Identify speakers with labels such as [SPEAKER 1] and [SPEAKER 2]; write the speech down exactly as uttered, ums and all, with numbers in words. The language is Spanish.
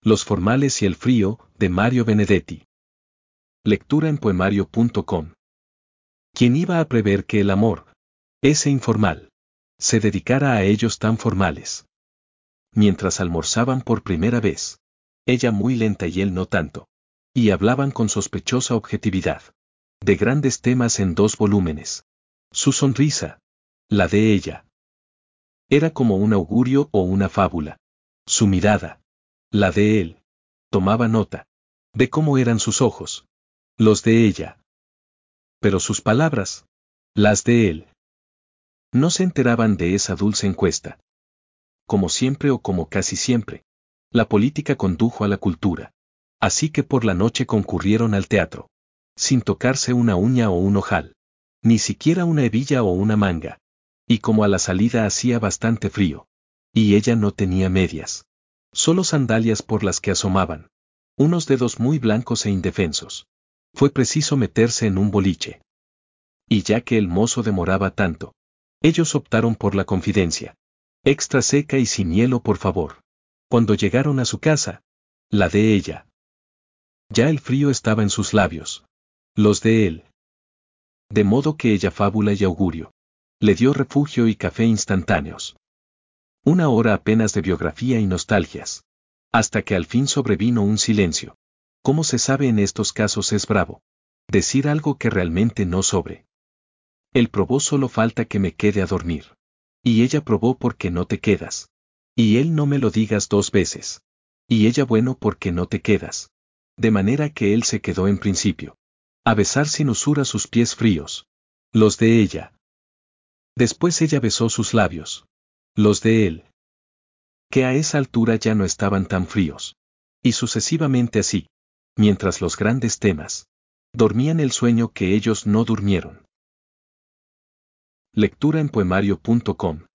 [SPEAKER 1] Los formales y el frío, de Mario Benedetti. Lectura en poemario punto com. ¿Quién iba a prever que el amor, ese informal, se dedicara a ellos tan formales? Mientras almorzaban por primera vez, ella muy lenta y él no tanto, y hablaban con sospechosa objetividad, de grandes temas en dos volúmenes. Su sonrisa, la de ella, era como un augurio o una fábula. Su mirada, la de él, tomaba nota de cómo eran sus ojos, los de ella. Pero sus palabras, las de él, no se enteraban de esa dulce encuesta. Como siempre o como casi siempre, la política condujo a la cultura. Así que por la noche concurrieron al teatro, sin tocarse una uña o un ojal, ni siquiera una hebilla o una manga. Y como a la salida hacía bastante frío, y ella no tenía medias, solo sandalias por las que asomaban unos dedos muy blancos e indefensos, fue preciso meterse en un boliche. Y ya que el mozo demoraba tanto, ellos optaron por la confidencia. Extra seca y sin hielo, por favor. Cuando llegaron a su casa, la de ella, ya el frío estaba en sus labios, los de él. De modo que ella, fábula y augurio, le dio refugio y café instantáneos. Una hora apenas de biografía y nostalgias, hasta que al fin sobrevino un silencio. Como se sabe en estos casos es bravo decir algo que realmente no sobre. Él probó, solo falta que me quede a dormir. Y ella probó, porque no te quedas. Y él, no me lo digas dos veces. Y ella, bueno, porque no te quedas. De manera que él se quedó en principio a besar sin usura sus pies fríos, los de ella. Después ella besó sus labios, los de él, que a esa altura ya no estaban tan fríos. Y sucesivamente así, mientras los grandes temas dormían el sueño que ellos no durmieron. Lectura en poemario punto com.